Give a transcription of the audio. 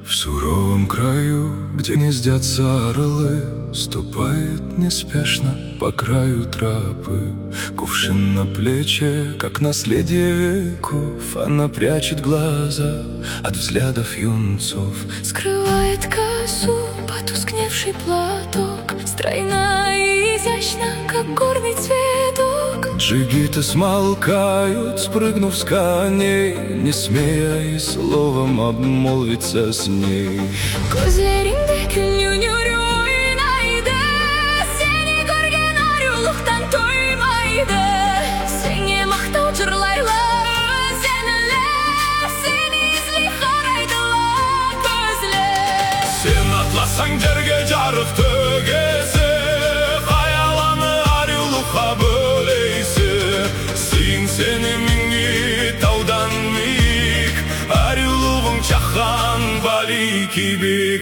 В суровом краю, где гнездятся орлы, ступает неспешно по краю тропы. Кувшин на плече, как наследие веков, она прячет глаза от взглядов юнцов. Скрывает косу потускневший платок, стройна и изящна, как горный цветок. Джигиты смолкают, спрыгнув с коней, не смея и словом обмолвиться с ней. Көздеріңде күлнү ройнайды, сені көрген арулықтан тоймайды. Сеңе мақтау жырлайлы өзенлер, сені ізли қарайдылар көзлер. Сен атласаң жерге жарық төгесі, қаяланы арулыққа бөлейсі. Сен сені мінге таудан биік, арулығың чаққан балики бек.